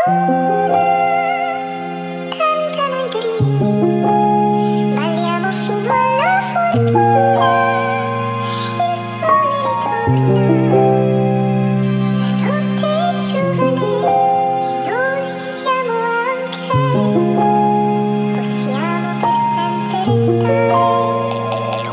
cantano i grilli, balliamo fino alla fortuna, il sole ritorna, la notte è giovane e noi siamo anche, possiamo per sempre restare,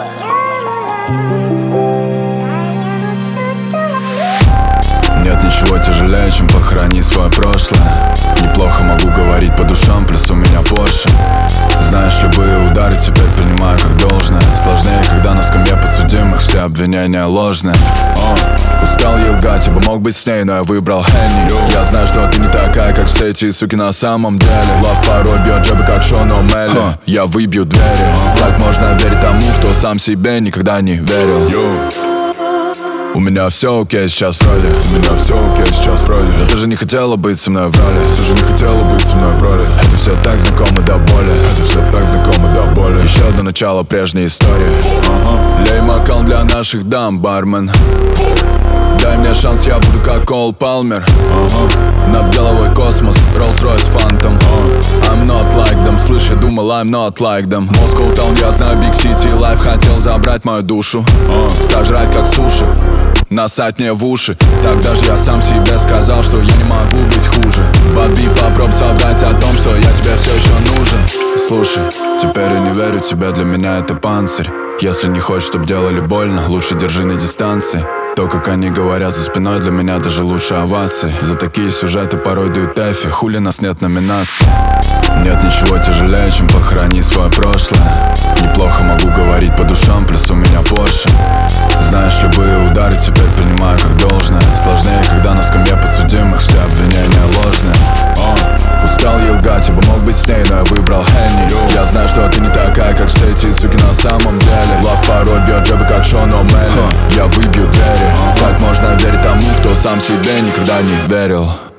balliamo sotto la luna. Нет ничего тяжелее, чем похоронить свое прошлое. Неплохо могу говорить по душам, плюс у меня Порше. Знаешь, любые удары теперь принимаю как должное. Сложнее, когда на скамье подсудимых все обвинения ложные. Устал ей лгать, ибо мог быть с ней, но я выбрал Хенни. Я знаю, что ты не такая, как все эти суки на самом деле. Лав порой бьет джебы, как Шон О'Мелли. Я выбью двери. Так можно верить тому, кто сам себе никогда не верил. У меня все окей сейчас вроде. У меня все окей сейчас вроде. Но ты же не хотела быть со мной в роли. Ты же не хотела быть со мной в роли. Это все так знакомо до боли. Это все так знакомо до боли. Еще до начала прежней истории. Лей бокал для наших дам, бармен. Дай мне шанс, я буду как Кол Палмер. Над головой космос, Rolls-Royce Phantom. I'm not like them, слышь, я думал I'm not like them. Moscow Town, я знаю Big City Life. Хотел забрать мою душу, сожрать как суши, насать мне в уши. Так даже я сам себе сказал, что я не могу быть хуже. Баби, попробуй собрать о том, что я тебе все еще нужен. Слушай, теперь я не верю тебе, для меня это панцирь. Если не хочешь, чтоб делали больно, лучше держи на дистанции. То, как они говорят за спиной, для меня даже лучше овации. За такие сюжеты порой дают эфи, хули нас нет номинаций. Нет ничего тяжелее, чем похоронить свое прошлое. Неплохо могу говорить по душам, плюс у меня Порше. Знаешь, любые удары теперь принимаю как должное. Сложнее, когда на скамье подсудимых все обвинения ложные. Устал ей лгать, ибо мог быть с ней, но я выбрал Хенни. Я знаю, что ты не такая, как все эти суки на самом деле. Лав порой бьет джебы, как Шон О'Мелли. Я выбью двери. Так можно верить тому, кто сам себе никогда не верил.